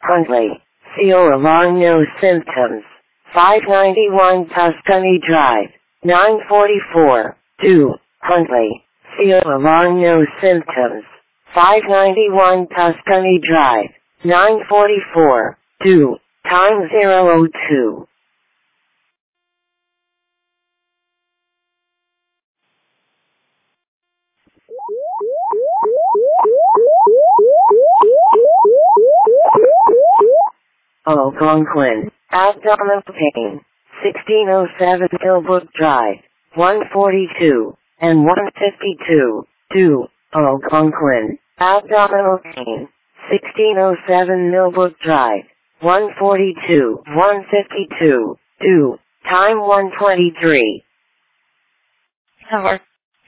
Huntley, CO alarm no symptoms. 591 Tuscany Drive, 944, 2, Huntley, CO alarm no symptoms. 591 Tuscany Drive, 944, 2, time 002. Algonquin, abdominal pain, 1607 Hillbrook Drive, 142, and 152, 2, Algonquin, abdominal pain, 1607 Millbrook Drive, 142, 152, 2, time 123. Cover.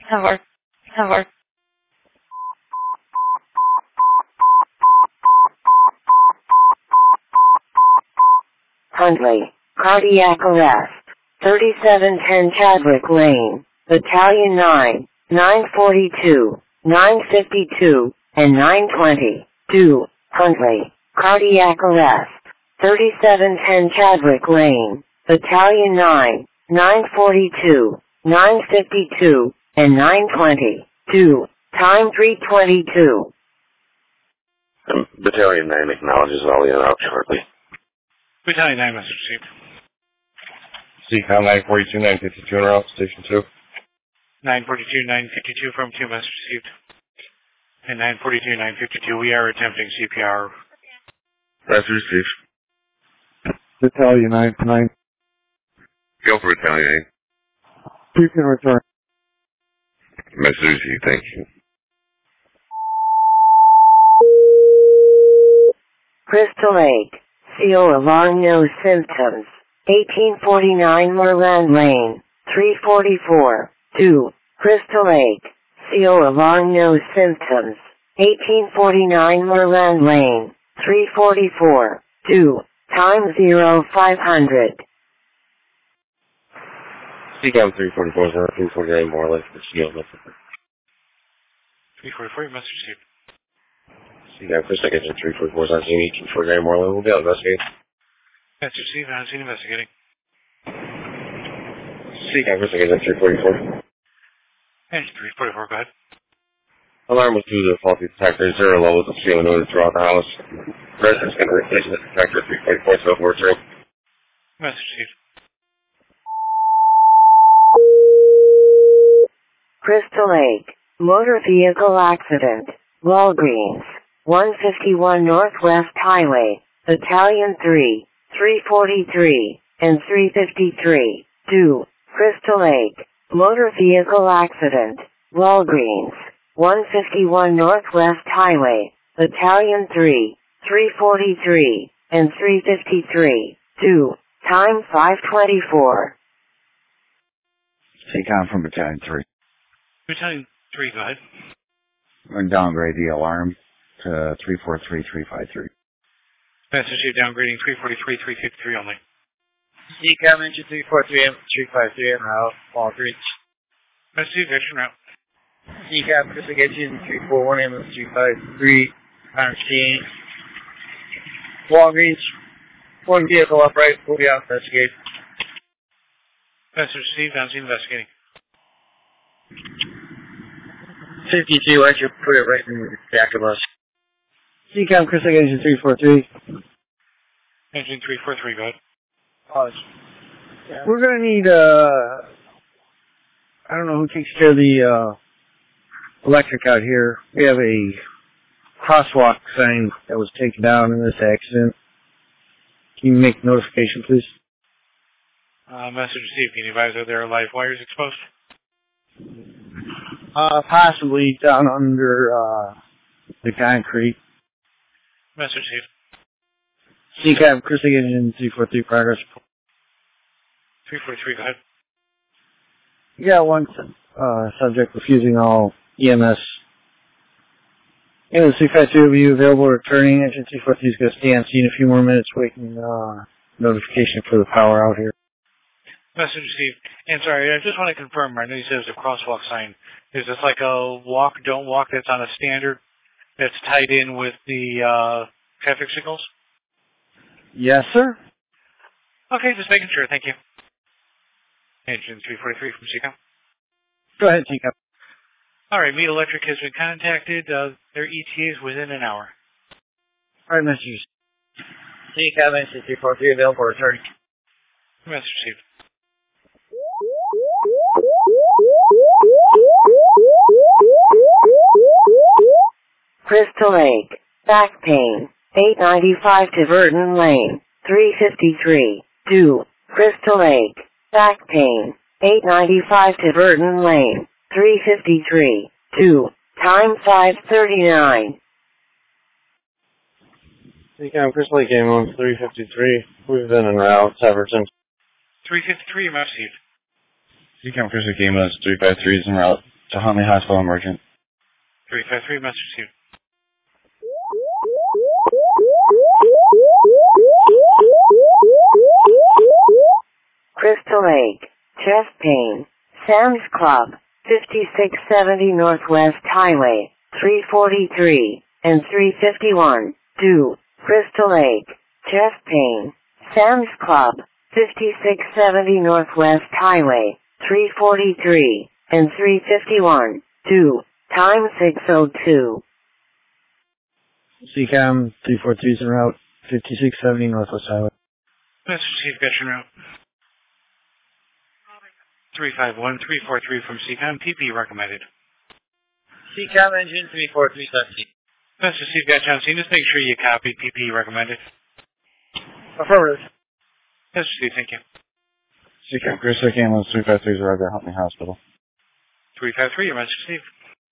Huntley, cardiac arrest, 3710 Chadwick Lane, Battalion 9, 942, 952, and 920, 2, Huntley, cardiac arrest, 3710 Chadwick Lane, Battalion 9, 942, 952, and 920, 2, time 322. Battalion 9 acknowledges all the out shortly. Battalion 9, message received. CCOM 942, 952 en route, Station 2. 942, 952 from 2, message received. And 942, 952, we are attempting CPR. Message received. Battalion 9. Go for Battalion 8. You can return. Message received, thank you. Crystal Lake, CO alarm no symptoms. 1849 Moreland Lane, 344, 2, Crystal Lake, CO alarm no symptoms. 1849 Moreland Lane, 344, 2, time 0500. CCOM 344, 349 more or less, but she 344, message received. CCOM Chris Agent 344, 1849 more or less, we'll be out investigating. Message received, I'm seen investigating. CCOM Chris Agent 344. And 344, go ahead. Alarm was due to a faulty detector, 0 levels of CO noted throughout the house. Residents can replace the detector 344, so we're through. Message received. Crystal Lake, motor vehicle accident, Walgreens, 151 Northwest Highway, Battalion 3, 343, and 353, 2, Crystal Lake, motor vehicle accident, Walgreens, 151 Northwest Highway, Battalion 3, 343, and 353, 2, time 524. CCOM from Battalion 3. Battalion 3, go ahead. I'm going to downgrade the alarm to 343-353. Message received, downgrading 343, 353 only. CCOM engine 343, 353 en route, Walgreens. Message received, action route. CCOM Chris engine 341, MS 353, on scene. Walgreens, one vehicle upright, will be out investigate. Message received, on scene investigating. 52, why don't you put it right in the back of us? CCOM Chris Engine 343. Engine 343, go ahead. We're going to need, I don't know who takes care of the electric out here. We have a crosswalk sign that was taken down in this accident. Can you make notification, please? Message received, can you advise are there live wires exposed? Possibly down under the concrete. Message received. CCAP, Chris Engine 343, progress. 343, go ahead. You got one subject refusing all EMS. And the 353 will be available returning. Engine 343 is going to stay on scene a few more minutes waiting notification for the power out here. Message received. And sorry, I just want to confirm, I know you said it was a crosswalk sign. Is this like a walk, don't walk that's on a standard that's tied in with the traffic signals? Yes, sir. Okay, just making sure. Thank you. Engine 343 from CCOM. Go ahead, Teacup. All right, Mead Electric has been contacted. Their ETA is within an hour. All right, messages. Teacup, engine 343 available for return. Message received. Crystal Lake, back pain, 895 to Burton Lane, 353, 2, Crystal Lake, back pain, 895 to Burton Lane, 353, 2, time 5:39. CCOM, Crystal Lake Ambulance 353. We've been en route ever since. 353, message received. CCOM, Crystal Lake Ambulance 353 is en route to Huntley Hospital Emergent. 353, message received. Crystal Lake, chest pain, Sam's Club, 5670 Northwest Highway, 343, and 351, 2, Crystal Lake, chest pain, Sam's Club, 5670 Northwest Highway, 343, and 351, 2, time 6:02. CCOM 343 is en route, 5670 Northwest Highway. Message received, got your route. 351, 343 from CCOM, PP recommended. Teacup, engine 343 Sunseat. Message received, got you on scene. Just make sure you copy PP recommended. Affirmative. Message received, thank you. CCOM, Crystal Lake Ambulance 353 is arrived at Huntley Hospital. 353, your message received.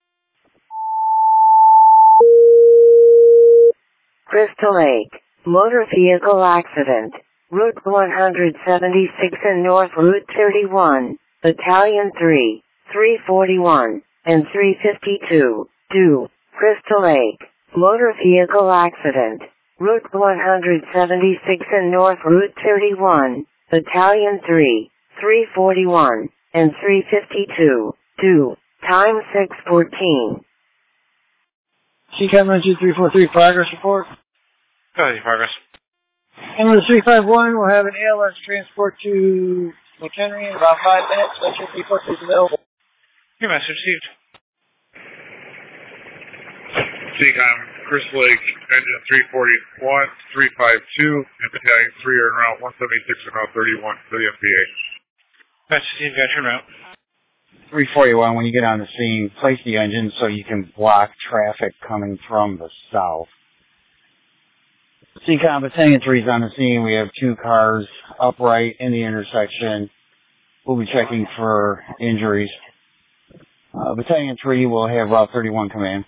Crystal Lake, motor vehicle accident, Route 176 and North Route 31, Battalion 3, 341, and 352, 2, Crystal Lake, motor vehicle accident, Route 176 and North Route 31, Battalion 3, 341, and 352, 2, time 6:14. CCOM engine 343, progress report. Go ahead, progress. Ambulance 351 will have an ALS transport to McHenry in about 5 minutes. That's your 343 is available. Your message received. CCOM, Crystal Lake, engine 341, 352, and Battalion 3 are en route 176 and route 31 for the FBA. Message received, got your route. 341, when you get on the scene, place the engine so you can block traffic coming from the south. CCOM Battalion 3 is on the scene. We have 2 cars upright in the intersection. We'll be checking for injuries. Battalion 3 will have Route 31 command.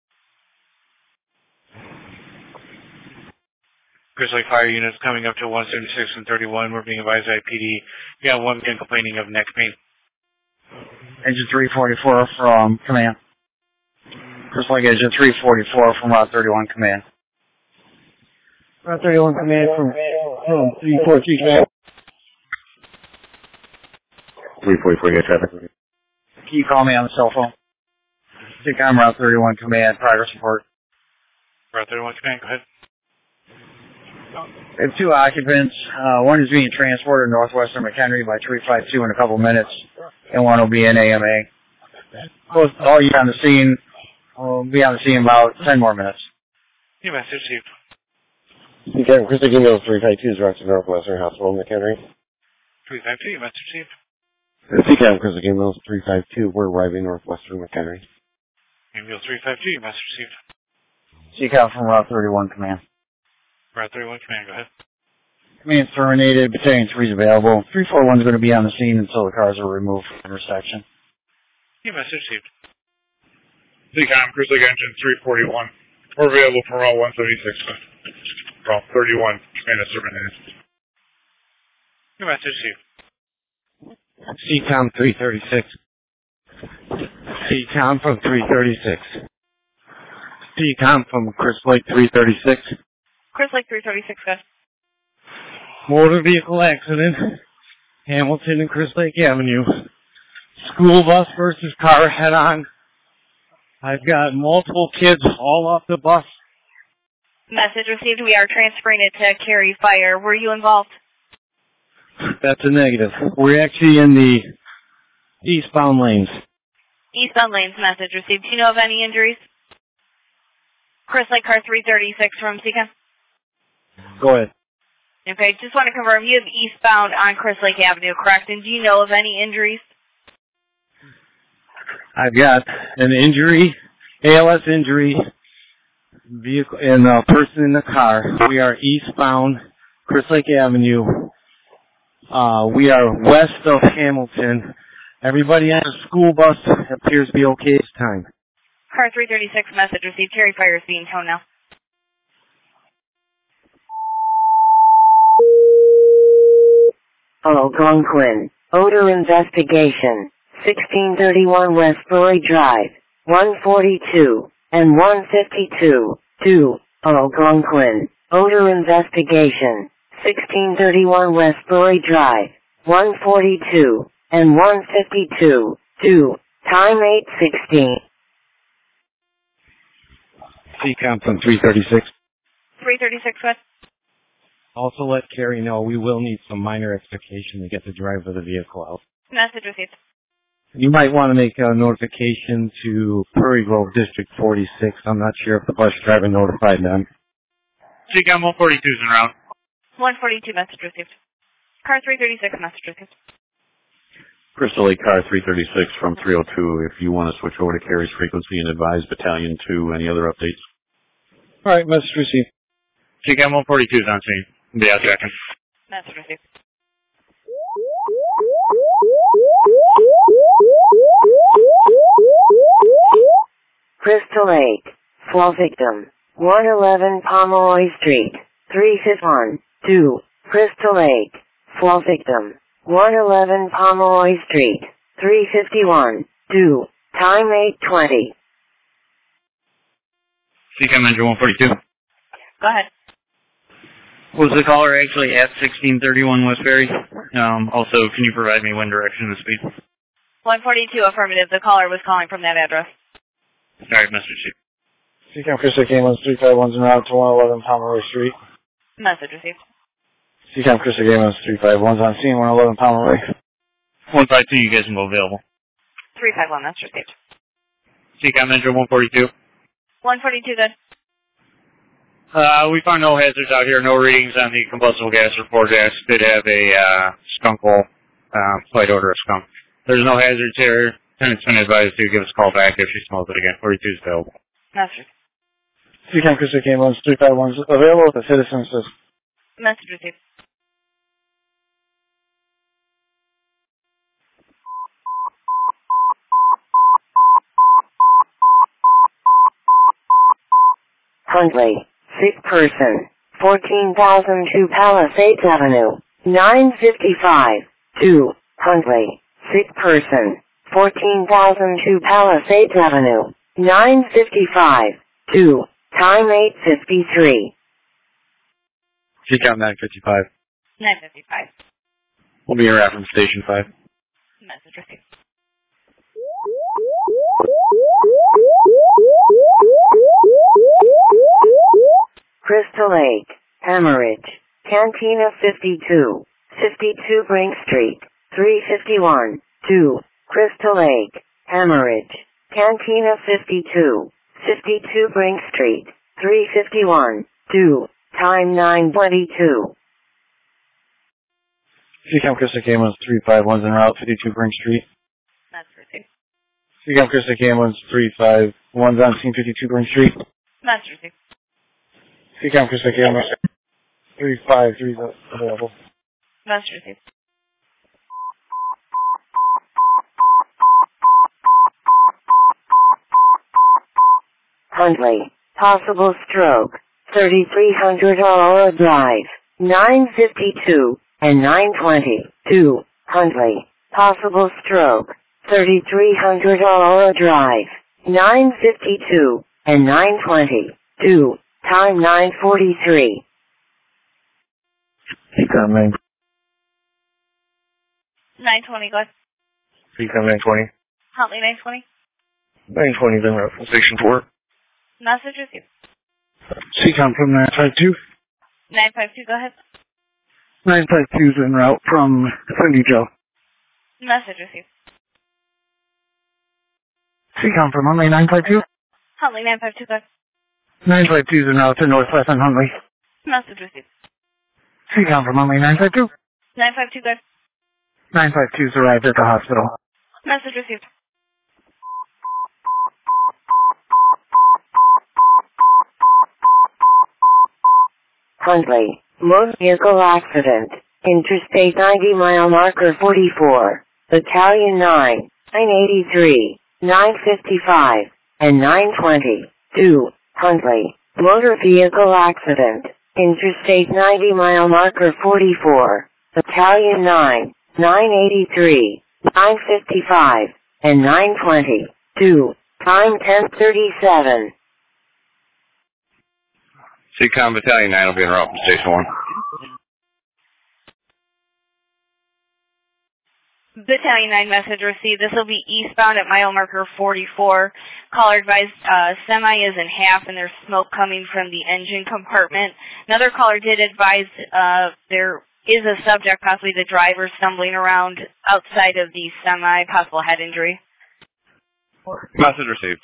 Crystal Lake Fire units coming up to 176 and 31. We're being advised by PD. We got one gun complaining of neck pain. Engine 344 from command. Crystal Lake engine 344 from Route 31 command. Route 31 command from 343 command. 344, get traffic. Can you call me on the cell phone? CCOM Route 31 command, progress report. Route 31 command, go ahead. We have 2 occupants. One is being transported northwestern McHenry by 352 in a couple minutes, and one will be in AMA. Both all you on the scene will be on the scene in about 10 more minutes. Your message received. CCOM, Crystal Lake Ambulance 352 is routed to Northwestern Hospital, McHenry. 352, your message received. CCOM, Crystal Lake Ambulance 352, we're arriving Northwestern McHenry. Ambulance 352, your message received. CCOM from Route 31 command. Route 31 command, go ahead. Command terminated. Battalion 3 is available. 341 is going to be on the scene until the cars are removed from the intersection. Your message received. CCOM, Crystal Lake engine 341. We're available for route 176. Route 31, command is terminated. Your message received. CCOM 336. CCOM from 336. CCOM from Crystal Lake 336. Crystal Lake 336, guys. Motor vehicle accident. Hamilton and Crystal Lake Avenue. School bus versus car head on. I've got multiple kids all off the bus. Message received. We are transferring it to Carry Fire. Were you involved? That's a negative. We're actually in the eastbound lanes. Eastbound lanes. Message received. Do you know of any injuries? Chris Lake, car 336 from Seacom. Go ahead. Okay, just want to confirm you have eastbound on Chris Lake Avenue, correct? And do you know of any injuries? I've got an injury, ALS injury, vehicle, and a person in the car. We are eastbound Chris Lake Avenue. We are west of Hamilton. Everybody on the school bus appears to be okay this time. Car 336, message received. Carry Fire is being towed now. Algonquin. Odor investigation. 1631 West Brewery Drive. 142 and 152. 2. Algonquin. Odor investigation. 1631 West Brewery Drive. 142 and 152. 2. Time 8:16. Seacom from 336. 336 West. Also let Carrie know we will need some minor extrication to get the driver of the vehicle out. Message received. You might want to make a notification to Prairie Grove District 46. I'm not sure if the bus driver notified them. Seacom 142 is en route. 142, message received. Car 336, message received. Crystal Lake Car 336 from 302. If you want to switch over to Carrie's frequency and advise Battalion 2, any other updates? All right, message received. Seacom 142 is on scene. Be out checking. Message received. Crystal Lake. Fall victim. 111 Pomeroy Street. 351. 2. Crystal Lake. Fall victim. 111 Pomeroy Street. 351. 2. Time 8:20. Seacom Engine 142. Go ahead. Was the caller actually at 1631 Westbury? Also, can you provide me wind direction and speed? 142, affirmative. The caller was calling from that address. All right, message received. Seacom Crystal Lake Ambulance 351's en route to 111 Pomeroy Street. Message received. Seacom Crystal Lake Ambulance 351's on scene, 111 Pomeroy. 152, you guys can go available. 351, that's received. Seacom Engine 142. 142, good. We found no hazards out here, no readings on the combustible gas report. Gas did have a skunk hole, slight odor of skunk. There's no hazards here. Tenant's been advised to give us a call back if she smells it again. 42 is available. Message. Seacom Crystal Lake Ambulance 351's available with the citizen assist. Message received. Huntley. Sick person. 14,002 Palisades Avenue. 955. 2. Huntley. Sick person. 14,002 Palisades Avenue. 955. 2. Time 8:53. Seacom 955. 955. We'll be around from Station 5. Message received. Crystal Lake. Hemorrhage. Cantina 52. 52 Brink Street. 351. 2. Crystal Lake. Hemorrhage. Cantina 52. 52 Brink Street. 351. 2. Time 9:22. Seacom Crystal Lake Ambulance 351's en route, 52 Brink Street. Message received. Seacom Crystal Lake Ambulance 351's on scene, 52 Brink Street. Message received. Seacom Crystal Lake Ambulance 353's available. Message received. Huntley. Possible stroke. 3300 Aurora Drive. 952 and 920. 2. Huntley. Possible stroke. 3300 Aurora Drive. 952 and 920. 2. Time 9:43. Seacom 920, go ahead. 920. Huntley 920. 920's en route from Station 4. Message received. CCOM from 952. 952, go ahead. 952 is en route from Cindy Joe. Message received. CCOM from Huntley 952. Huntley 952, go ahead. 952 is en route to Northwest on Huntley. Message received. CCOM from Huntley 952. 952, go ahead. 952's arrived at the hospital. Message received. Huntley, motor vehicle accident. Interstate 90 mile marker 44. Battalion 9, 983, 955, and 920. 2. Huntley, motor vehicle accident. Interstate 90 mile marker 44. Battalion 9, 983, 955, and 920. 2. Time 10:37. CCOM Battalion 9 will be en route from Station 1. Battalion 9 message received. This will be eastbound at mile marker 44. Caller advised semi is in half and there's smoke coming from the engine compartment. Another caller did advise there is a subject, possibly the driver, stumbling around outside of the semi, possible head injury. Message received.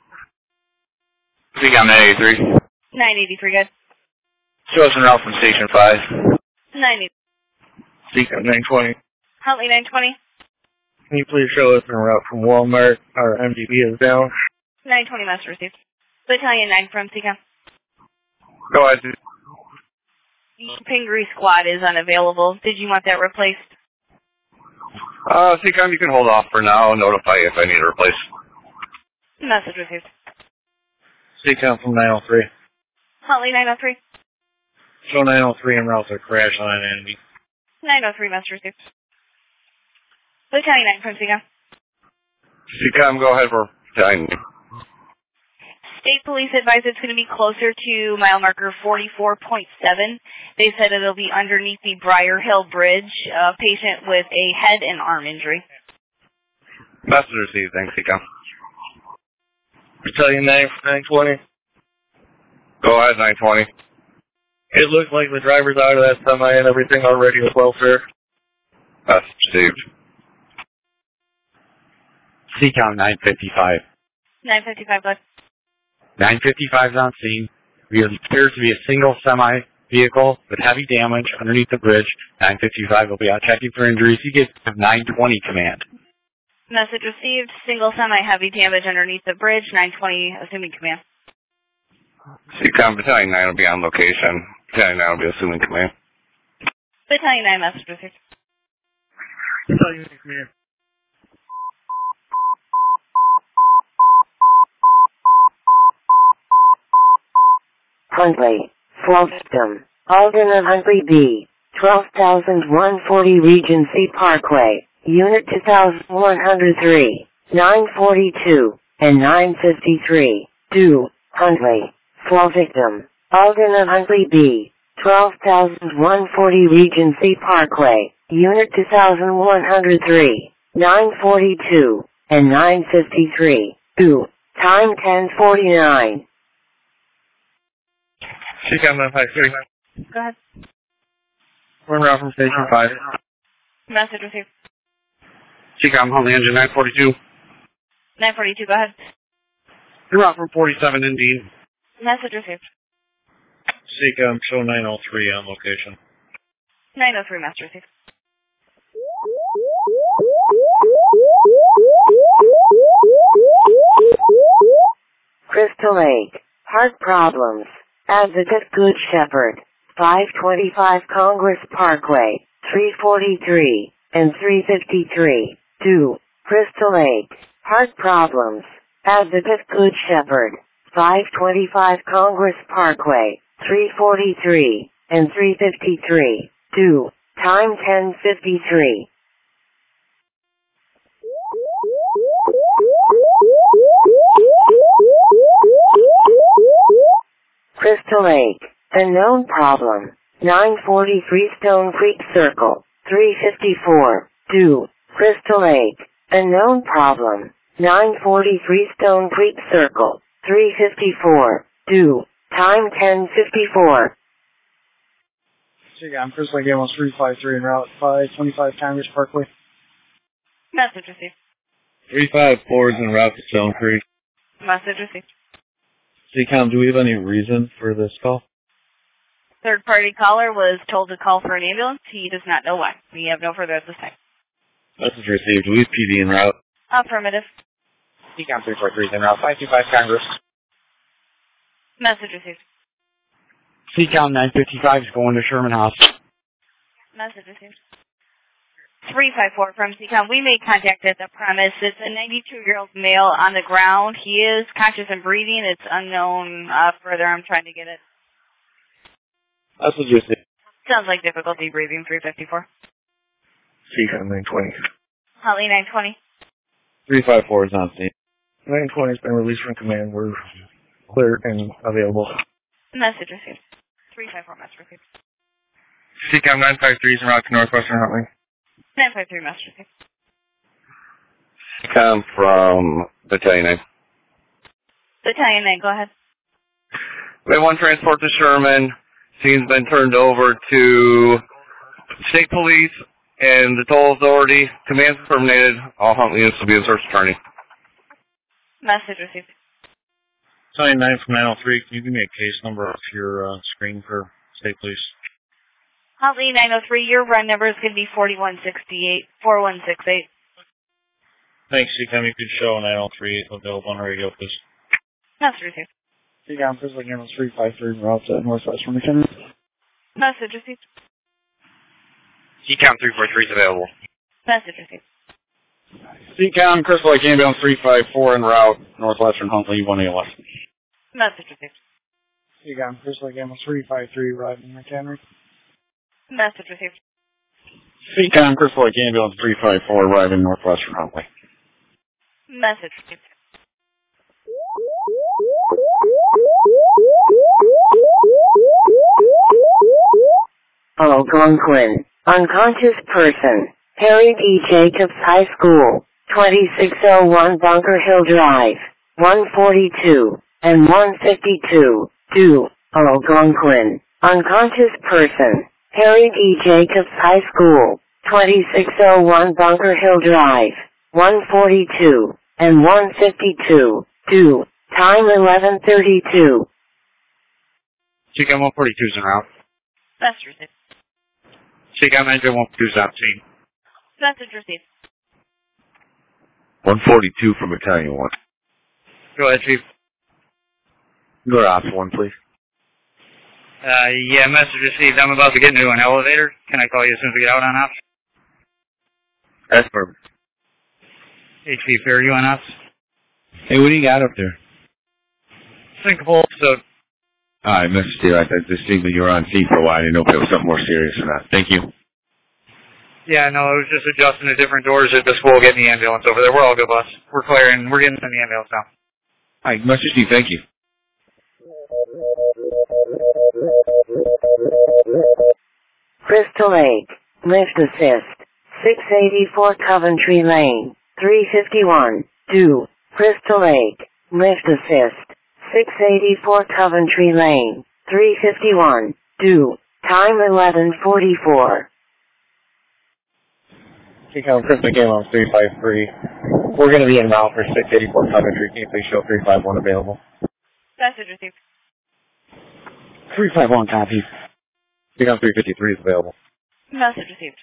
CCOM 983. 983, good. Show us en route from Station 5. 90. CCOM 920. Huntley 920. Can you please show us en route from Walmart? Our MDB is down. 920 message received. Battalion 9 from CCOM. Go ahead. The Pingree squad is unavailable. Did you want that replaced? CCOM, you can hold off for now. Notify if I need to replace. Message received. CCOM from 903. Huntley 903. Show 903 en route to crash line enemy. 903 message received. Battalion 9 from CCOM. CCOM, go ahead for Battalion 9. State police advise it's going to be closer to mile marker 44.7. They said it'll be underneath the Briar Hill Bridge. A patient with a head and arm injury. Message received. Thanks, CCOM. Battalion 9 from 920. Go ahead, 920. It looks like the driver's out of that semi and everything already with welfare. Message received. CCOM 955. 955, good. 955 is on scene. There appears to be a single semi vehicle with heavy damage underneath the bridge. 955 will be out checking for injuries. He gives 920 command. Message received. Single semi heavy damage underneath the bridge. 920 assuming command. CCOM Battalion 9 will be on location. Battalion 9 will be assuming command. Battalion 9 message received. Battalion 9 command. Huntley, flow system, Alden of Huntley B, 12,140 Regency Parkway, Unit 2103, 942, and 953, 2, Huntley, flow victim, Alden of Huntley B, 12,140 Regency Parkway, Unit 2103, 942, and 953, 2, time 10:49. CCOM 953. Go ahead. We're en route from Station 5. Message received. CCOM Huntley Engine 942. 942, go ahead. En route from 47 Indeed. Message received. CCOM show 903 on location. 903 message received. Crystal Lake, heart problems. Advocate Good Shepherd, 525 Congress Parkway, 343, and 353, 2, Crystal Lake, heart problems. Advocate Good Shepherd, 525 Congress Parkway, 343, and 353, 2, time 10:53. Crystal Lake, unknown problem, 943 Stone Creek Circle, 354, 2, Crystal Lake, unknown problem, 943 Stone Creek Circle, 354, 2, Time 10:54. I'm Chris Lake, Ambulance 353 en route 525 Congress Parkway. Message received. 354 is en route to Stone Creek. Message received. CCOM, do we have any reason for this call? Third party caller was told to call for an ambulance. He does not know why. We have no further at this time. Message received. Do we have PD en route? Affirmative. CCOM 343 is en route 525 Congress. Message received. CCOM 955 is going to Sherman Hospital. Message received. 354 from CCOM. We made contact at the premise. It's a 92-year-old male on the ground. He is conscious and breathing. It's unknown further. I'm trying to get it. Message received. Sounds like difficulty breathing. 354. CCOM 920. Holly 920. 354 is on scene. 920 has been released from command. We're clear and available. Message received. 354 message received. CCOM 953 is en route to Northwestern Huntley. 953 message received. CCOM from Battalion 9. Battalion 9, go ahead. We have one transport to Sherman. Scene's been turned over to State Police and the toll authority. Command's terminated. All Huntley units will be in search of attorney. Message received. Battalion 9 from 903, can you give me a case number off your screen for State Police? Huntley 903, your run number is going to be 4168, 4168. Thanks, CCOM. You could show 903 available on the radio, please. Message received. CCOM Chris Lake, Ambulance 353 en route to Northwestern McKinley. Message received. CCOM 343 is available. Message received. CCOM Chris Lake, Ambulance 354 en route Northwestern Huntley 1ALS. Message received. CCOM Chris Lake, Ambulance 353 riding McHenry. Message received. CCOM Chris Lake, Ambulance 354 arriving Northwestern Huntley. Message received. Algonquin. Unconscious person. Harry D. Jacobs High School. 2601 Bunker Hill Drive. 142 and 152. Due. Algonquin. Unconscious person. Harry D. Jacobs High School. 2601 Bunker Hill Drive. 142 and 152. Due. Time 11:32. CCOM 142 is en route. Message received. CCOM engine 142 is on scene. Message received. 142 from Battalion 1. Go ahead, Chief. Go to Ops 1, please. Yeah, message received. I'm about to get into an elevator. Can I call you as soon as we get out on Ops? That's perfect. Hey, Chief, are you on Ops? Hey, what do you got up there? Syncopal episode. Alright, Mr. Steele, I just think that you were on scene for a while. I didn't know if it was something more serious or not. Thank you. Yeah, no, it was just adjusting the different doors at the school, getting the ambulance over there. We're all good, boss. We're clearing. We're getting in the ambulance now. Alright, Mr. Steve, thank you. Crystal Lake. Lift assist. 684 Coventry Lane. 351. Due. Crystal Lake. Lift assist. 684 Coventry Lane. 351. Due. Time 11:44. CCOM Chris Lake, Ambulance 353. We're going to be en route for 684 Coventry. Can you please show 351 available? Message received. 351 copy. CCOM 353 is available. Message received.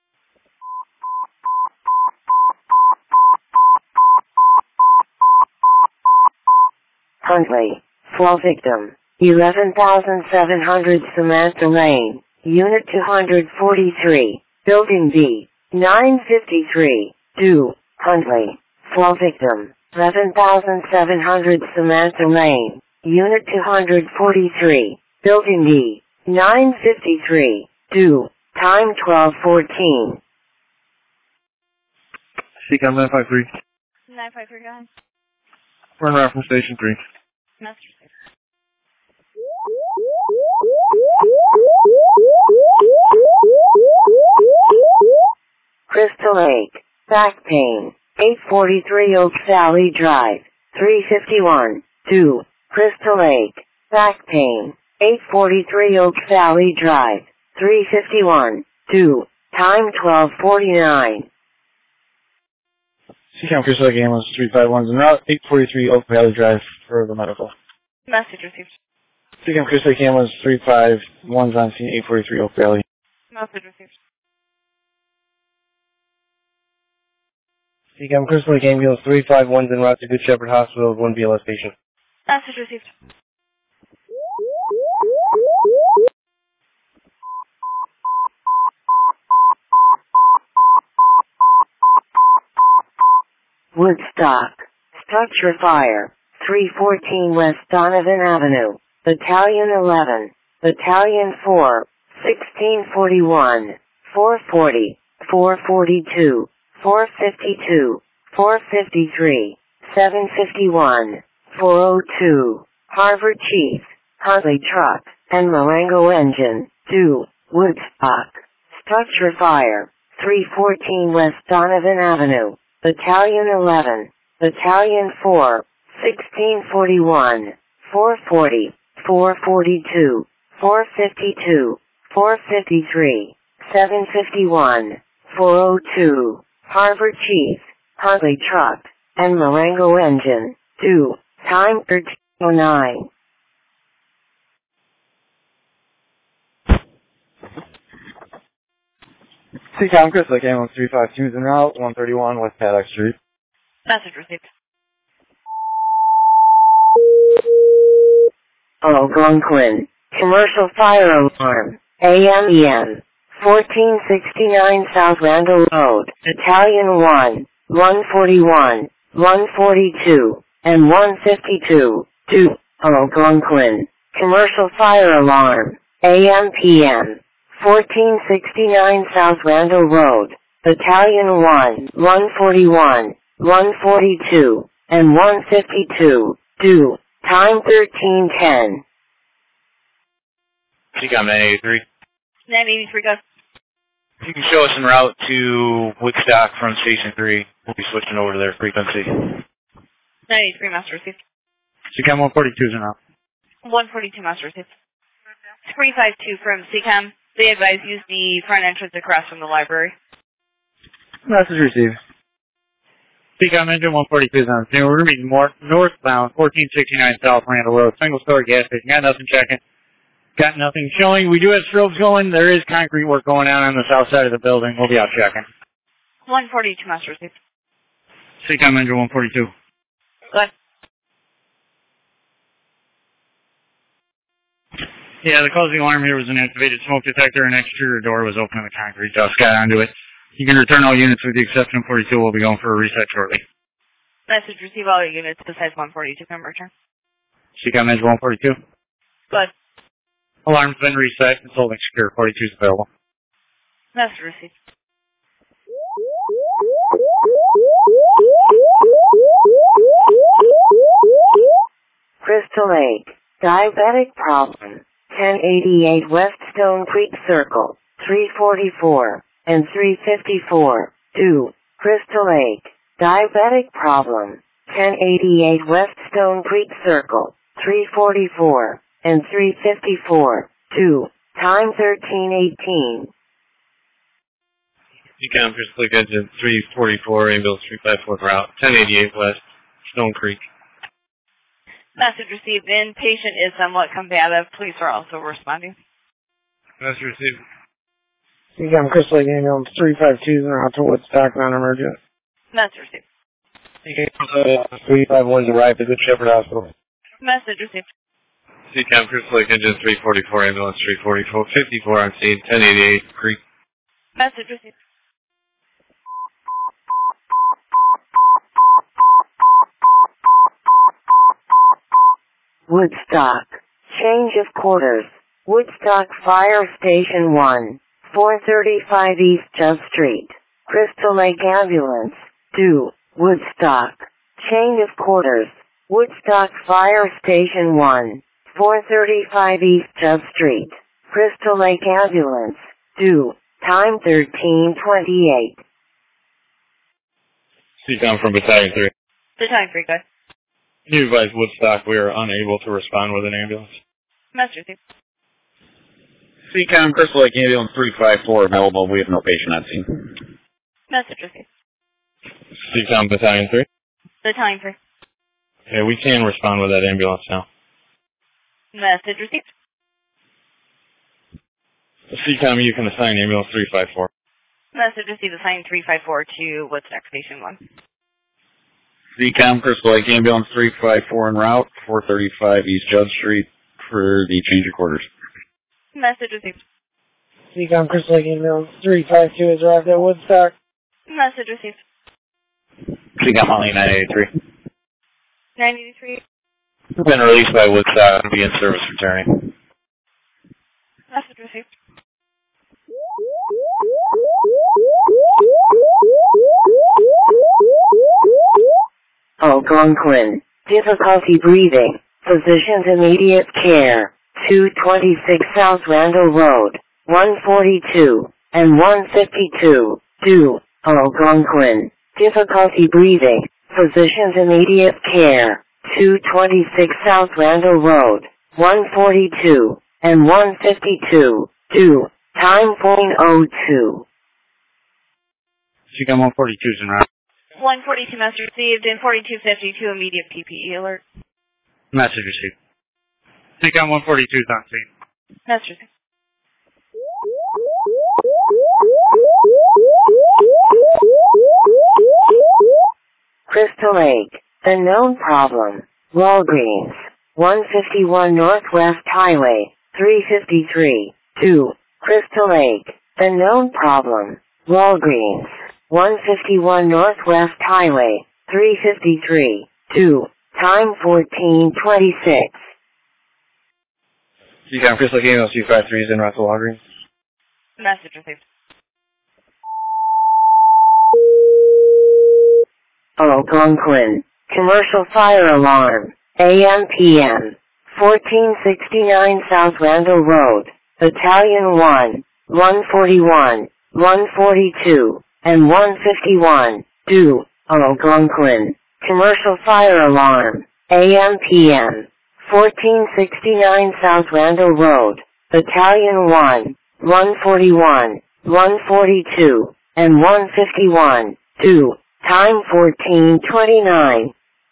Huntley. Flow victim. 11,700 Samantha Lane. Unit 243. Building B. 953. Due. Huntley. Flow victim. 11,700 Samantha Lane. Unit 243. Building B. 953. Due. Time 12:14. CCOM 953. 953, go ahead. Run around from Station 3. Message received. Crystal Lake. Back pain. 843 Oak Valley Drive. 351. Due. Crystal Lake. back pain. 843 Oak Valley Drive. 351. 2. Time 12:49. CCAM Chris Lake Ambulance 351's en route, 843 Oak Valley Drive for the medical. Message received. CCAM Chris Lake Ambulance 351's on scene, 843 Oak Valley. Message received. CCAM Chris Lake Ambulance 351's en route to Good Shepherd Hospital with 1 BLS patient. Message received. Woodstock. Structure fire. 314 West Donovan Avenue. Battalion 11. Battalion 4. 1641. 440. 442. 452. 453. 751. 402. Harvard Chief. Huntley Truck. And Marengo Engine. 2. Woodstock. Structure fire. 314 West Donovan Avenue. Battalion 11, Battalion 4, 1641, 440, 442, 452, 453, 751, 402, Harvard Chief, Huntley Truck, and Marengo Engine, 2, time 13:09. CCAM Chris Lake Ambulance 352's en route, 131 West Paddock Street. Message received. Algonquin. Commercial fire alarm. AMEM. 1469 South Randall Road. Battalion 1, 141, 142, and 152. 2. Algonquin. Commercial fire alarm. AMPM. 1469 South Randall Road. Battalion 1, 141, 142, and 152. 2. Time 13:10. CCOM 983. 983, go. You can show us en route to Woodstock from Station 3. We'll be switching over to their frequency. 983, master received. CCOM 142's en route. 142, master received. 352 from CCOM. They advise use the front entrance across from the library. Message received. CCOM engine 142 is on the scene. We're going to be northbound, 1469 South Randall Road. Single story gas station. Got nothing checking. Got nothing showing. We do have strobes going. There is concrete work going on the south side of the building. We'll be out checking. 142, master received. CCOM engine 142. Go ahead. Yeah, the cause of the alarm here was an activated smoke detector. An exterior door was open and the concrete dust got onto it. You can return all units with the exception of 42. We'll be going for a reset shortly. Message receive all your units besides 142. Come return. CCOM engine 142. Go ahead. Alarm's been reset. It's holding secure. 42 is available. Message received. Crystal Lake. Diabetic problem. 1088 West Stone Creek Circle. 344 and 354. 2. Crystal Lake. Diabetic problem. 1088 West Stone Creek Circle. 344 and 354. 2. Time 13:18. CCOM Crystal Lake engine 344, ambulance 354 route, 1088 West, Stone Creek. Message received. Inpatient is somewhat combative. Police are also responding. Message received. CCAM Crystal Lake Ambulance 352's en route to Woodstock, non-emergent. Message received. CCAM 351's arrived at Good Shepherd Hospital. Message received. CCOM Crystal Lake engine 344, ambulance 354 on scene, 1088 Creek. Message received. Woodstock. Change of quarters. Woodstock Fire Station 1. 435 East Judge Street. Crystal Lake Ambulance. 2. Woodstock. Change of quarters. Woodstock Fire Station 1. 435 East Judge Street. Crystal Lake Ambulance. 2. Time 13:28. CCOM from Battalion 3. Battalion 3, go ahead. You advise Woodstock we are unable to respond with an ambulance. Message received. CCOM, Crystal Lake Ambulance 354 available. We have no patient on scene. Message received. CCOM Battalion 3. Battalion 3. Yeah, we can respond with that ambulance now. Message received. CCOM, you can assign ambulance 354. Message received. Assign 354 to Woodstock Station 1. CCOM, Crystal Lake Ambulance 354 en route, 435 East Judd Street for the change of quarters. Message received. CCOM, Crystal Lake Ambulance 352 has arrived at Woodstock. Message received. CCOM, Holly 983. 983. Been released by Woodstock and be in service returning. Message received. Algonquin. Difficulty breathing. Physician's immediate care. 226 South Randall Road. 142 and 152. Do. Algonquin. Difficulty breathing. Physician's immediate care. 226 South Randall Road. 142 and 152. Do. Time .02. CCOM 142 is en route. 142 message received and 4252 immediate PPE alert. Message received. CCOM 142 is on scene. Message received. Crystal Lake. The known problem. Walgreens. 151 Northwest Highway. 353. 2. Crystal Lake. The known problem. Walgreens. 151 Northwest Highway. 353. 2. Time 14:26. CCOM, Crystal Lake Ambulance 253 is en route to Walgreens. Message received. Algonquin. Commercial fire alarm. AM/PM. 1469 South Randall Road. Battalion 1. 141, 142, and 151. Do. Algonquin. Commercial fire alarm. AM/PM. 1469 South Randall Road. Battalion 1. 141, 142, and 151. Do. Time 14:29.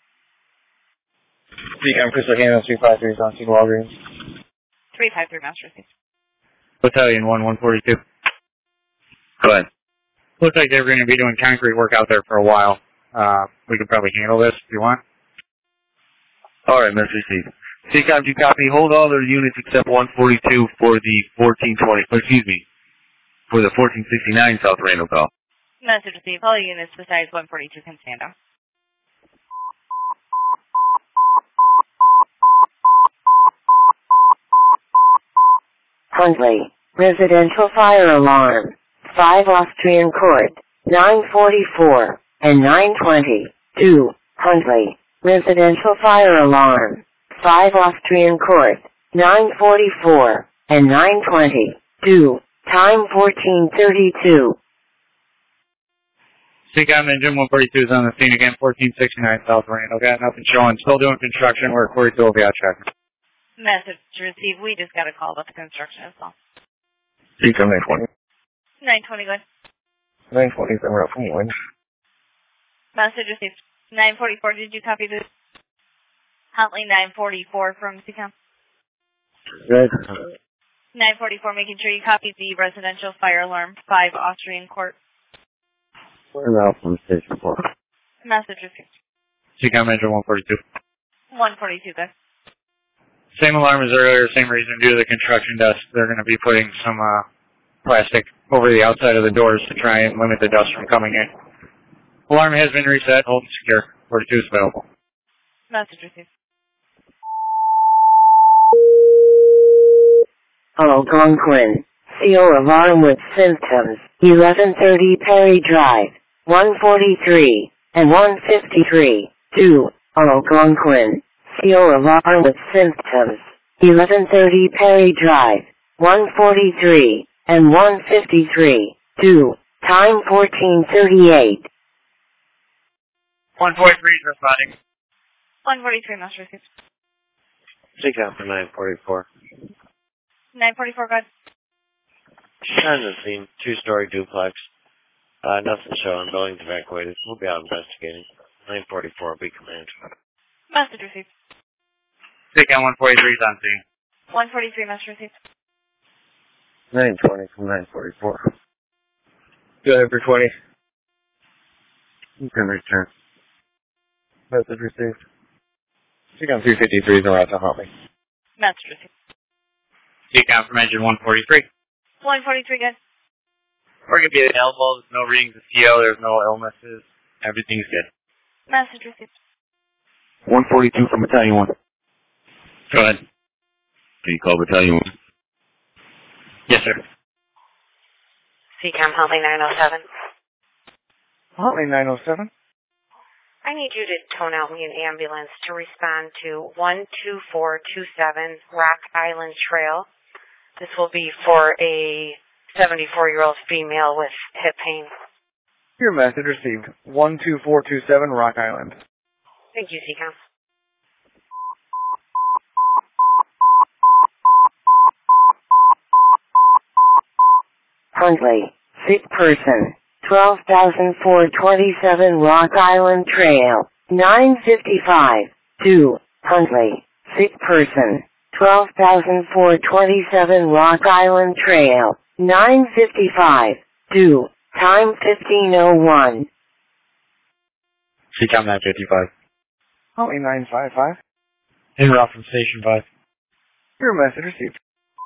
CCOM, Crystal Lake Ambulance 353 is on scene Walgreens. 353 message received. Battalion 1, 142. Go ahead. Looks like they're going to be doing concrete work out there for a while. We could probably handle this if you want. Alright, message received. CCOM, do you copy? Hold all their units except 142 for the 1420, for the 1469 South Randall call. Message received. All units besides 142 can stand down. Huntley. Residential fire alarm. 5 Austrian Court. 944 and 920. 2. Huntley. Residential fire alarm. 5 Austrian Court. 944 and 920. 2. Time 14:32. CCOM engine 142 is on the scene again, 1469 South Randall. Got nothing showing. Still doing construction. We're at 42 over check. Message received. We just got a call about the construction as well. CCOM 920. 920, good. 920 is en route from Wayne. Message received. 944, did you copy this? Huntley 944 from CCOM. Good. 944, making sure you copied the residential fire alarm, 5 Austrian Court. En route from Station 4. Message received. CCOM engine 142. 142, good. Same alarm as earlier, same reason. Due to the construction dust, they're going to be putting some plastic over the outside of the doors to try and limit the dust from coming in. Alarm has been reset. Hold secure. 42 is available. Message received. Algonquin. CO alarm with symptoms. 1130 Perry Drive. 143 and 153. 2. Algonquin. CO alarm with symptoms. 1130 Perry Drive. 143 and 153. 2. Time 14:38. 143 is responding. 143, must receive. CCAM for 944. 944, go ahead. On the scene, two-story duplex. Nothing showing. Building's evacuated. We'll be out investigating. 944 will be command. Message received. CCAM 143 is on scene. 143, message received. 920 from 944. Go ahead for 20. You can return. Message received. CCAM 353 is en route to Huntley. Message received. CCAM from engine 143. 143, good. We're going to be at elbows, no readings of CO, there's no illnesses. Everything's good. Message received. 142 from Battalion 1. Go ahead. Can you call Battalion 1? Yes, sir. CCAM Huntley 907. Huntley 907. I need you to tone out me an ambulance to respond to 12427 Rock Island Trail. This will be for a 74-year-old female with hip pain. Your message received. 12427 Rock Island. Thank you, CCAM. Huntley, sick person, 12,427 Rock Island Trail, 955, 2, Huntley, sick person, 12,427 Rock Island Trail, 955, 2, time 15:01. CCAM 955. Huntley 955. En route from Station 5. Your message received.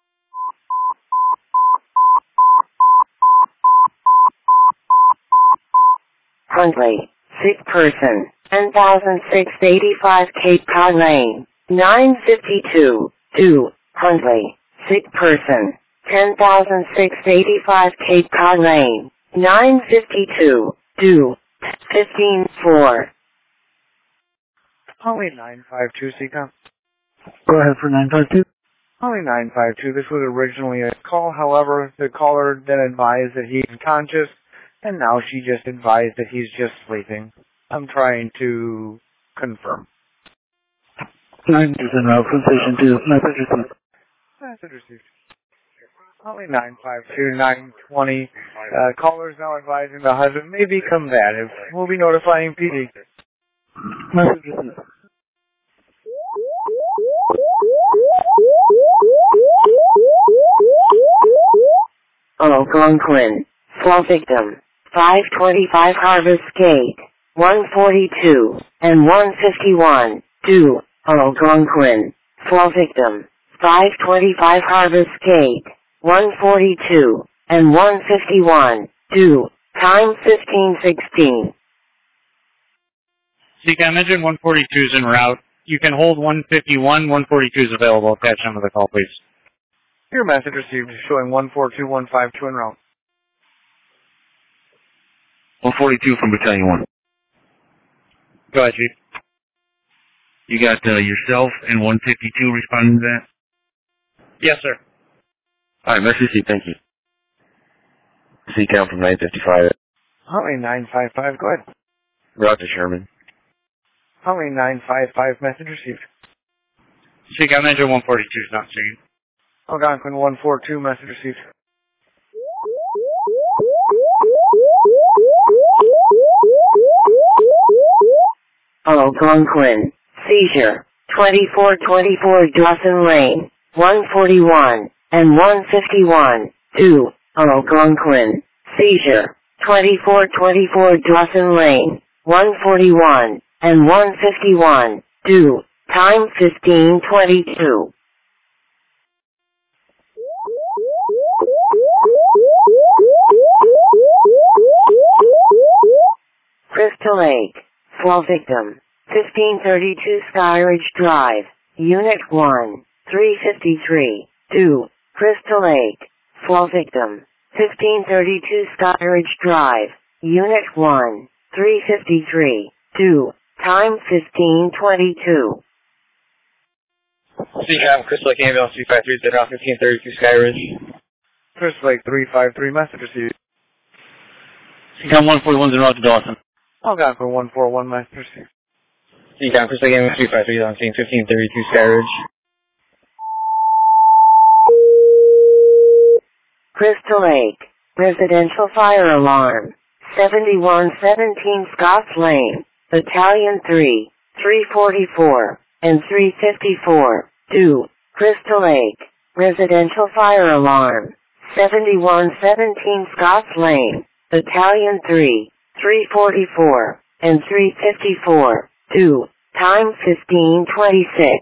Huntley, sick person, 10,685 Cape Cod Lane, 952, 2, Huntley, sick person, 10,685 Cape Cod Lane, 952, 2, 15:04. Huntley 952, CCAM. Go ahead for 952. Huntley 952, this was originally a call, however, the caller then advised that he's conscious, and now she just advised that he's just sleeping. I'm trying to confirm. 9 is en route from Station 2. Message received. Message received. Huntley 952, 920. Callers now advising the husband may be combative. We'll be notifying PD. Message received. Algonquin, fall victim, 525 Harvest Gate, 142, and 151, 2, Algonquin, fall victim, 525 Harvest Gate, 142, and 151, 2, time 15:16. CCAM engine 142 is en route. You can hold 151. 142 is available. Attach number to the call, please. Your message received showing 142152 en route. 142 from Battalion 1. Go ahead, Chief. You got yourself and 152 responding to that? Yes, sir. All right, message received. Thank you. CCAM from 955. Huntley 955, go ahead. Route to Sherman. Huntley 955, message received. CCAM engine 142 is not seen. Algonquin 142, message received. Algonquin, seizure, 2424 Dawson Lane, 141, and 151, 2, Algonquin, seizure, 2424 Dawson Lane, 141, and 151, 2, time 15:22. Crystal Lake, fall victim, 1532 Skyridge Drive, Unit 1, 353, 2, Crystal Lake, fall victim, 1532 Skyridge Drive, Unit 1, 353, 2, time 15:22. CCAM, Crystal Lake Ambulance 353, is around 1532 Skyridge. Crystal Lake 353, message received. CCAM 141 is en route to Dawson. Algonquin 141, message received. CCOM Crystal Lake Avenue 353 on scene 1532 Skyridge. Crystal Lake, residential fire alarm, 7117 Scotts Lane, Battalion 3, 344, and 354, 2, Crystal Lake, residential fire alarm, 7117 Scotts Lane, Battalion 3, 344, and 354, 2, time 1526.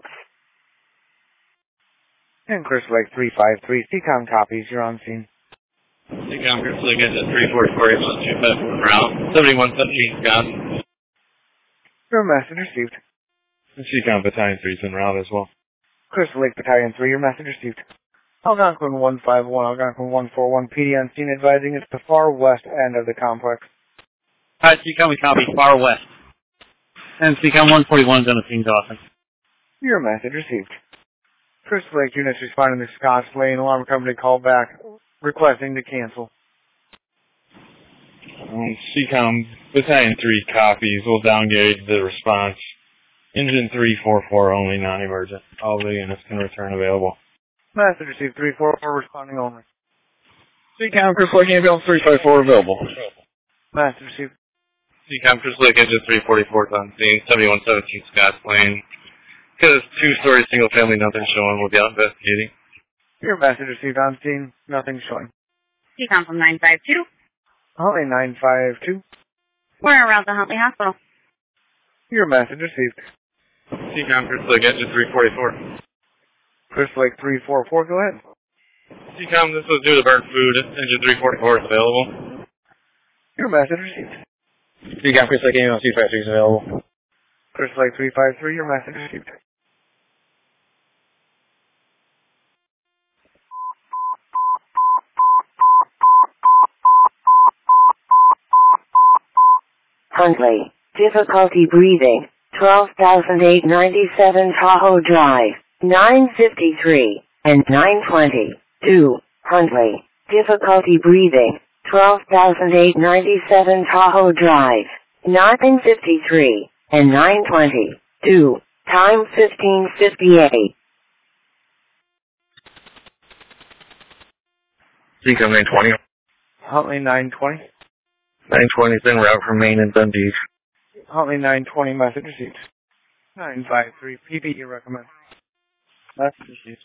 And Crystal Lake 353, CCOM copies, you're on scene. CCOM Crystal Lake engine 344, route 7117 Scott. Your message received. CCOM Battalion 3 is en route as well. Crystal Lake Battalion 3, your message received. Algonquin 151, Algonquin 141, PD on scene advising it's the far west end of the complex. Hi, CCOM, we copy far west. And CCOM 141 is on the scene's office. Your message received. Crystal Lake units responding to Scotts Lane alarm company call back requesting to cancel. CCOM Battalion 3 copies. We'll downgauge the response. Engine 344 only, non-emergent. All the units can return available. Message received 344 responding only. CCOM Crystal Lake Ambulance 354 available. Message received. CCOM Crystal Lake engine 344 on scene 7117 Scotts Lane. Because two-story single-family, nothing showing. We'll be out investigating. Your message received on scene, nothing showing. CCOM from 952. Huntley 952. We're around the Huntley Hospital. Your message received. CCOM Crystal Lake engine 344. Crystal Lake 344, go ahead. CCOM, this was due to burnt food. Engine 344 is available. Your message received. CCOM Crystal Lake Ambulance 353 is available. Crystal Lake 353, your message received. Huntley, difficulty breathing, 12,897 Tahoe Drive, 953, and 920, 2, Huntley, difficulty breathing, 12,897 Tahoe Drive, 953, and 920, 2, time 1558. CCOM 920. Huntley 920. 920 is en route from Maine and Dundee. Huntley 920, message received. 953, PPE recommend. Message received.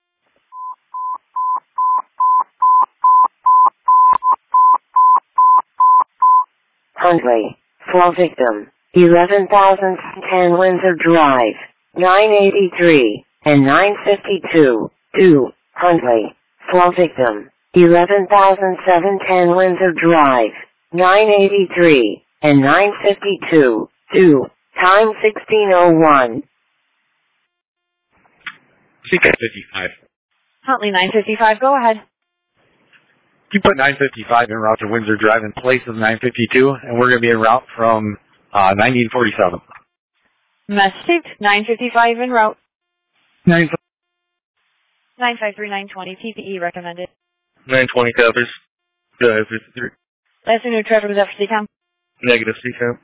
Huntley, fall victim, 11,010 Windsor Drive, 983, and 952, 2, Huntley, fall victim, 11,710 Windsor Drive, 983, and 952, 2, time 1601. CCOM 55. Huntley 955, go ahead. You put 955 en route to Windsor Drive in place of 952, and we're going to be en route from 1947. Message 955 en route. 953, 920, PPE recommended. 920 covers. Go ahead, 53. Last new traffic was after CCOM. Negative CCOM.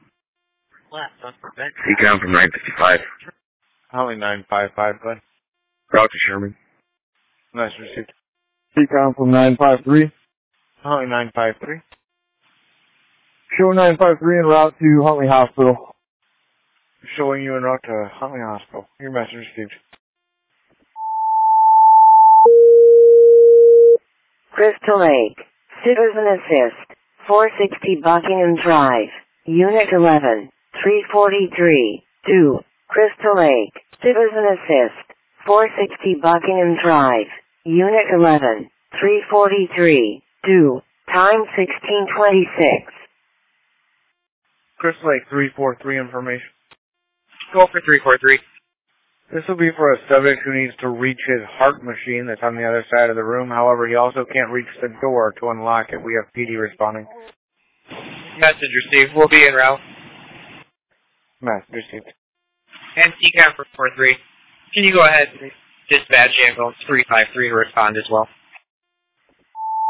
CCOM from 955. Huntley 955, go ahead. Route to Sherman. Message received. CCOM from 953. Huntley 953. Show 953 en route to Huntley Hospital. Showing you en route to Huntley Hospital. Your message received. Crystal Lake, Citizen Assist, 460 Buckingham Drive, Unit 11, 343, 2, Crystal Lake, Citizen Assist, 460 Buckingham Drive, Unit 11, 343, 2, time 1626. Crystal Lake 343 information. Go for 343. This will be for a subject who needs to reach his heart machine that's on the other side of the room. However, he also can't reach the door to unlock it. We have PD responding. Message received. We'll be en route. Message received. And CCOM for 43. Can you go ahead and dispatch ambulance 353 to respond as well?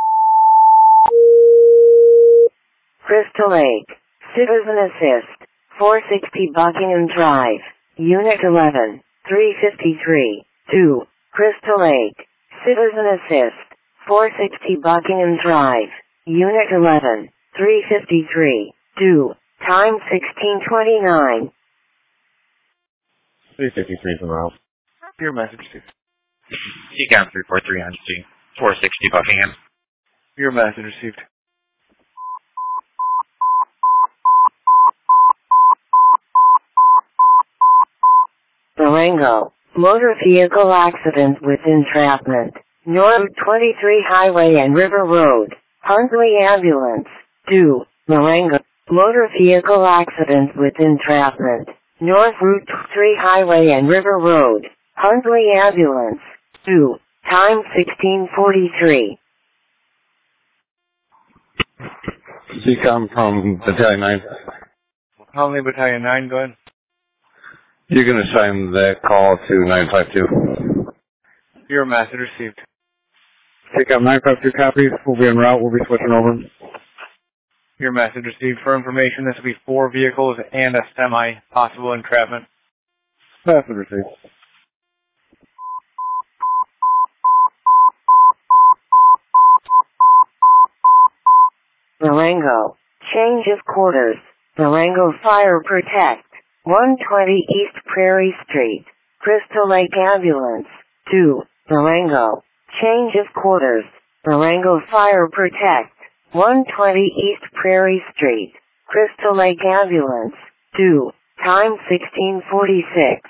Crystal Lake, Citizen Assist, 460 Buckingham Drive, Unit 11, 353, 2, Crystal Lake, Citizen Assist, 460 Buckingham Drive, Unit 11, 353, 2, time 1629. 353 from Ralph. Your message, Steve. CCAM 343 on G, 460 Buckingham. Your message received. Durango, motor vehicle accident with entrapment. North 23 Highway and River Road, Huntley Ambulance, 2, Durango, motor vehicle accident with entrapment. North Route 3 Highway and River Road, Huntley Ambulance, 2, time 1643. CCOM from Battalion 9. Huntley Battalion 9, go ahead. You can assign that call to 952. Your message received. CCOM 952 copy. We'll be en route. We'll be switching over. Your message received. For information, this will be 4 vehicles and a semi. Possible entrapment. Message received. Durango, change of quarters. Durango Fire Protect, 120 East Prairie Street, Crystal Lake Ambulance, 2, Durango, change of quarters. Durango Fire Protect, 120 East Prairie Street, Crystal Lake Ambulance, 2, time 1646.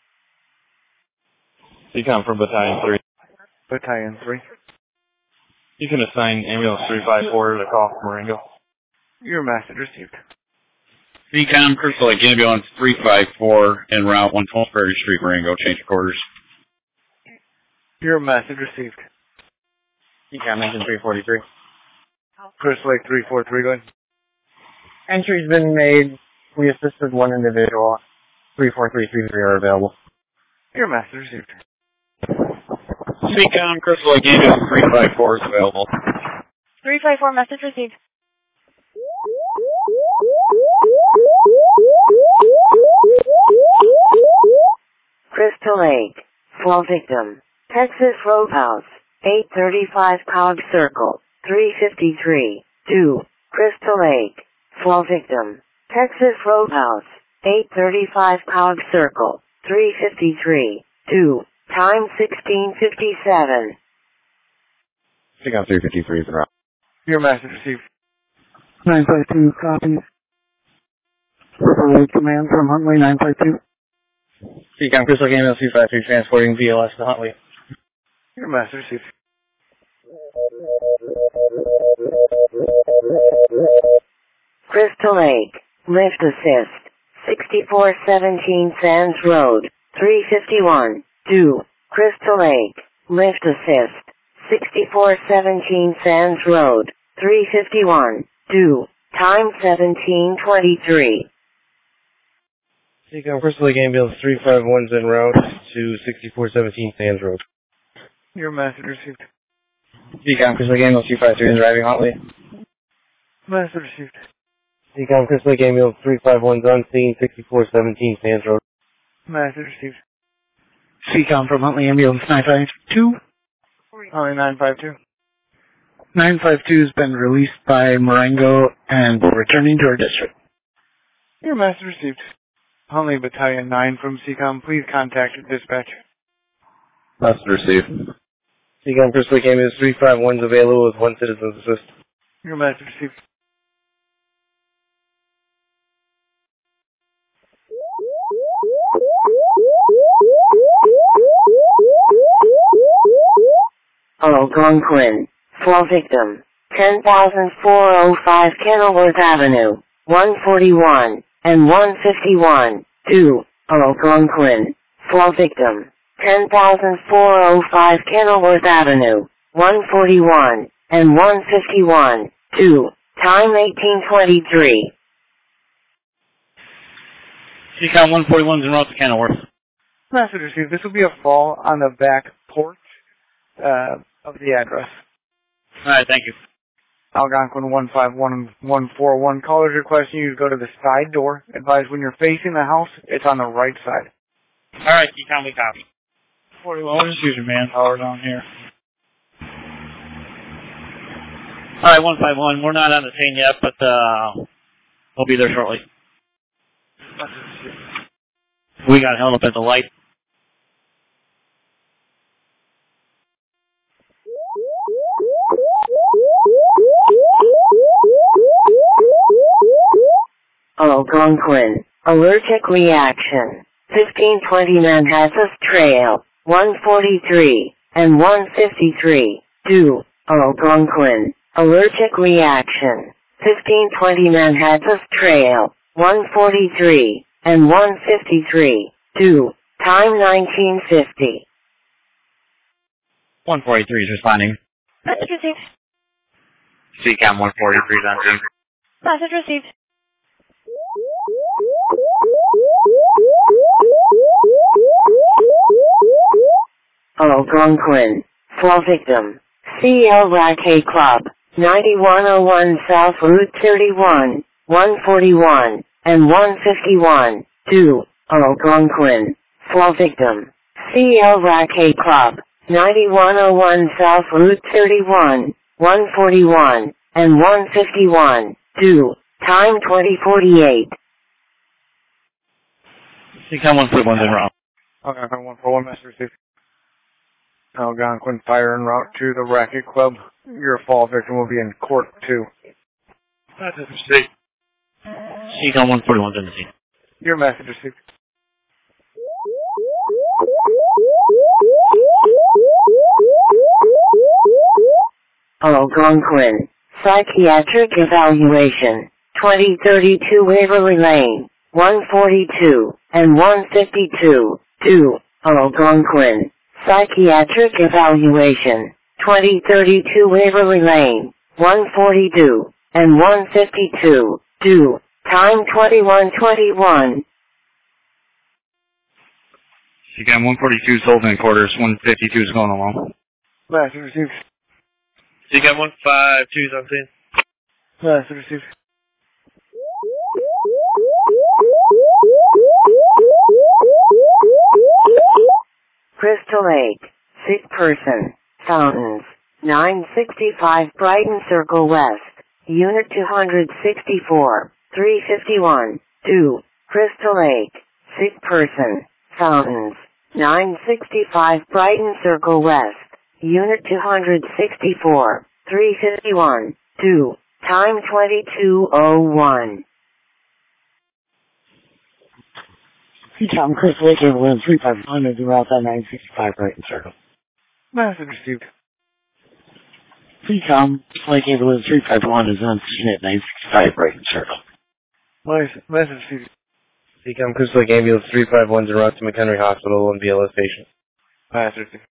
CCOM from Battalion 3. Battalion 3. You can assign Ambulance 354 to call from Marengo. Your message received. CCOM, Crystal Lake Ambulance 354 en route 112 Prairie Street, Marengo, change of quarters. Your message received. CCOM engine 343. Crystal Lake 343, go ahead. Entry's been made. We assisted one individual. 34333 are available. Your message received. CCOM, Crystal Lake Ambulance 354 is available. 354 message received. Crystal Lake, fall victim, Texas Roadhouse, 835 Cog Circle, 353, 2, Crystal Lake, fall victim, Texas Roadhouse, 835 Cog Circle, 353, 2, time 1657. CCOM 353 is around. Your message received. 952 copies. Crystal Lake Command from Huntley, 952. CCOM Crystal Lake Ambulance 253 transporting VLS to Huntley. Your message received. Crystal Lake, lift assist, 6417 Sands Road, 351, 2, Crystal Lake, lift assist, 6417 Sands Road, 351, 2, time 1723. CCOM Crystal Lake Ambulance 351's en route to 6417 Sands Road. Your message received. CCOM Crystal Lake Ambulance 253 is arriving Huntley. Message received. CCOM Crystal Lake Ambulance 351's on scene, 6417 Sands Road. Message received. CCOM from Huntley Ambulance 952. Huntley 952. 952 has been released by Marengo and returning to our district. Your message received. Huntley Battalion 9 from CCOM, please contact your dispatch. Message received. CCOM Crystal Lake Ambulance 351's available with one citizen's assist. Your message received. Algonquin, fall victim, 10,405 Kenilworth Avenue, 141, and 151, 2, Algonquin, fall victim, 10,405 Kenilworth Avenue, 141, and 151, 2, time 1823. CCOM 141's en route to Kenilworth. Message received. This will be a fall on the back porch of the address. Alright, thank you. Algonquin 151141. Callers requesting you to go to the side door. Advise when you're facing the house, it's on the right side. Alright, Seacom, we copy. 41, we're just using manpower down here. Alright, 151, we're not on the scene yet, but we'll be there shortly. We got held up at the light. Algonquin, allergic reaction, 1520 Manhattan Trail, 143, and 153, due, Algonquin, allergic reaction, 1520 Manhattan Trail, 143, and 153, due, time 1950. 143 is responding. Message received. Seacom 143 is on scene. Message received. Algonquin, fall victim, CL Racket Club, 9101 South Route 31, 141, and 151, due, Algonquin, fall victim, CL Racket Club, 9101 South Route 31, 141, and 151, due, time 2048. Seacom 141 in route. Algonquin 141, message received. Algonquin, fire en route to the Racket Club. Your fall victim will be in court 2. Message received. Seacom 141 in the scene. Your message received. Algonquin, psychiatric evaluation, 2032 Waverly Lane, 142, and 152, due, Algonquin, psychiatric evaluation, 2032 Waverly Lane, 142, and 152, due, time 2121. Seacom 142 is holding in quarters, 152 is going along. Message received. Seacom 152 is on scene. Message received. Crystal Lake, sick person, fountains, 965 Brighton Circle West, Unit 264, 351, due, Crystal Lake, sick person, fountains, 965 Brighton Circle West, Unit 264, 351, due, time 2201. Seacom, Chris Lake, Ambulance 351 is route at 965 Brighton Circle. Message received. Seacom, Chris Lake, Ambulance 351 is on scene at 965 Brighton Circle. Message received. Seacom, Chris Lake Ambulance 351 is en route to McHenry Hospital and BLS patient. Message received.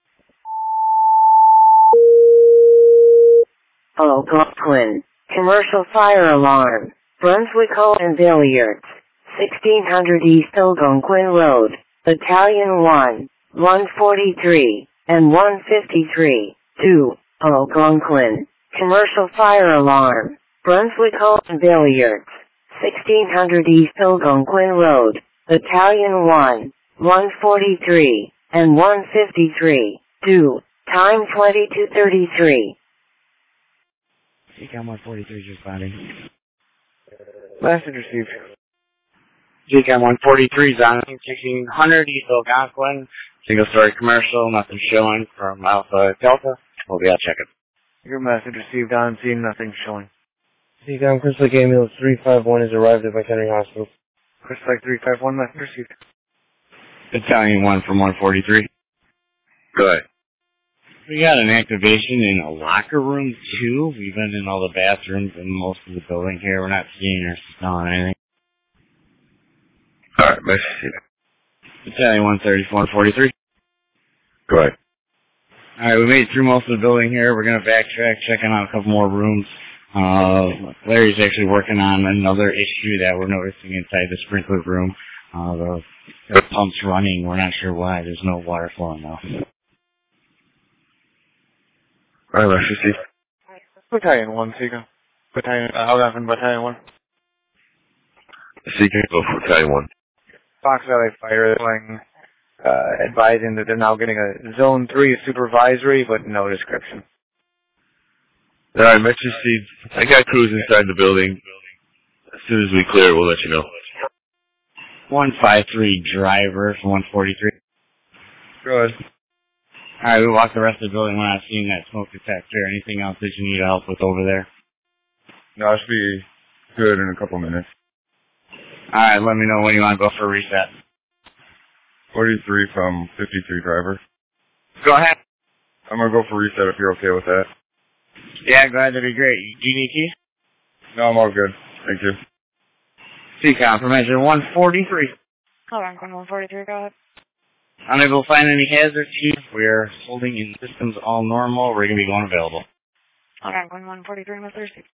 Algonquin, commercial fire alarm, Brunswick Hall and Billiards, 1600 East Algonquin Road, Battalion 1, 143, and 153, due, Algonquin, commercial fire alarm, Brunswick Hall and Billiards, 1600 East Algonquin Road, Battalion 1, 143, and 153, due, time 2233. Seacom 143 is responding. Message received. Seacom 143 is on 1600 East Algonquin. Single story commercial, nothing showing from Alpha Delta. We'll be out checking. Your message received on scene, nothing showing. Seacom, Chris Lake Ambulance 351 has arrived at McHenry Hospital. Chris Lake 351, message received. Battalion 1 from 143. Good. We got an activation in a locker room, too. We've been in all the bathrooms and most of the building here. We're not seeing or smelling anything. Alright, message. Battalion 134 43. Good. Alright, we made it through most of the building here. We're going to backtrack, checking out a couple more rooms. Larry's actually working on another issue that we're noticing inside the sprinkler room. The pump's running. We're not sure why. There's no water flowing, though. Alright, message. Battalion 1, Seacom. Algonquin Battalion 1. Seacom, go for Battalion 1. Fox LA Fire flying, advising that they're now getting a Zone 3 supervisory, but no description. Alright, Metro Steve, I got crews inside the building. As soon as we clear it, we'll let you know. 153 driver from 143. Go ahead. Alright, we walked the rest of the building when I was seeing that smoke detector. Anything else that you need help with over there? No, I should be good in a couple minutes. Alright, let me know when you want to go for a reset. 43 from 53 driver. Go ahead. I'm gonna go for reset if you're okay with that. Yeah, go ahead, that'd be great. Do you need key? No, I'm all good. Thank you. Seacom, information 143. Hold on, 143, go ahead. Unable to find any hazards here. We're holding in systems all normal. We're going to be going available. Hold on, 143, Mr.